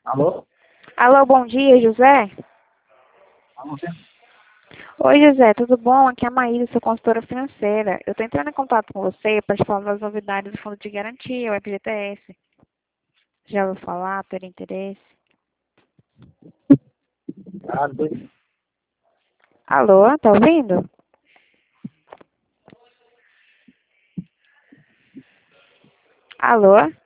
Alô? Alô, bom dia, José. Alô, sim? Oi, José, tudo bom? Aqui é a Maíra, sua consultora financeira. Eu estou entrando em contato com você para te falar das novidades do Fundo de Garantia, o FGTS. Já ouviu falar, ter interesse? Ah, dois. Alô, tá ouvindo? Alô?